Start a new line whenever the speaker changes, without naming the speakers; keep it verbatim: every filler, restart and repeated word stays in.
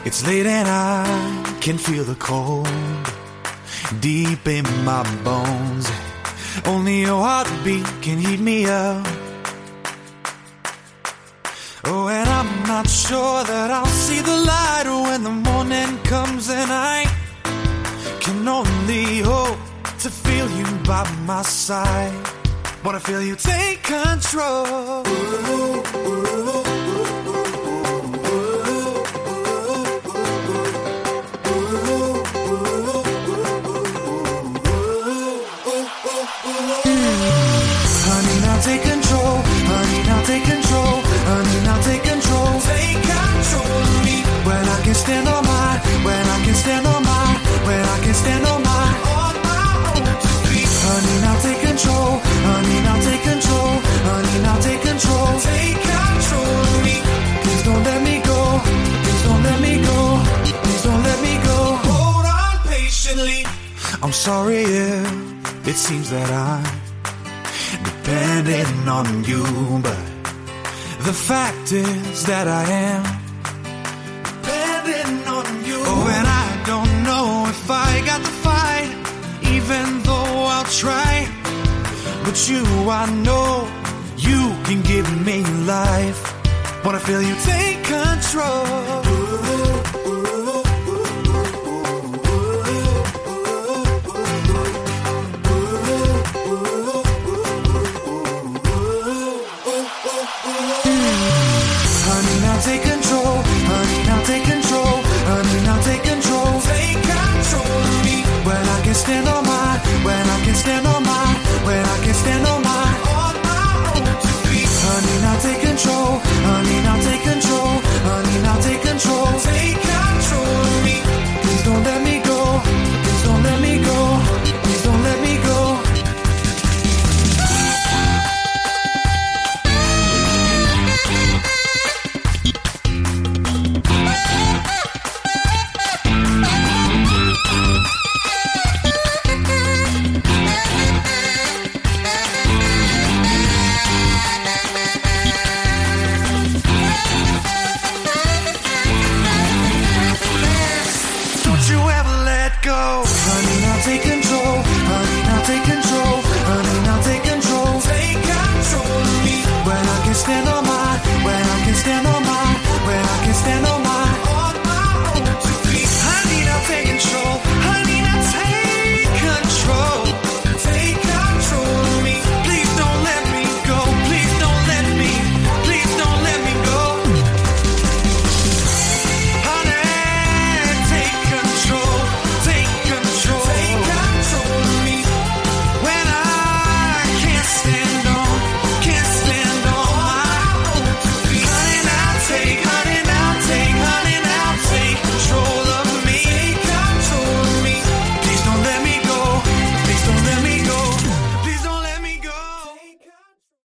It's late and I can feel the cold deep in my bones. Only your heartbeat can heat me up. Oh, and I'm not sure that I'll see the light when the morning comes, and I can only hope to feel you by my side. Wanna feel you take control. Ooh, ooh. Honey, now take control. Honey, now take control. Honey, now take control. Take control of me. When I can stand on mine. When I can stand on mine. When I can stand on mine. On my own two feet. Honey, now take control. Honey, now take control. Honey, now take control. Take control of me. Please don't let me go. Please don't let me go. Please don't let me go. Hold on patiently. I'm sorry if it seems that I'm depending on you, but the fact is that I am depending on you. Oh, and I don't know if I got the fight, even though I'll try. But you, I know you can give me life. Wanna feel you take control. Honey, now take control. Honey, now take control. Honey, now take control. Take control of me. When I can stand on mine. When I can stand on mine. When I can stand on mine. On my own two feet. Honey, now take control. Honey, now take control. Honey, now take control. Take control of me. Please don't let me go. Please don't let me go. Please don't let me go. Don't you ever let go. Honey, now take control.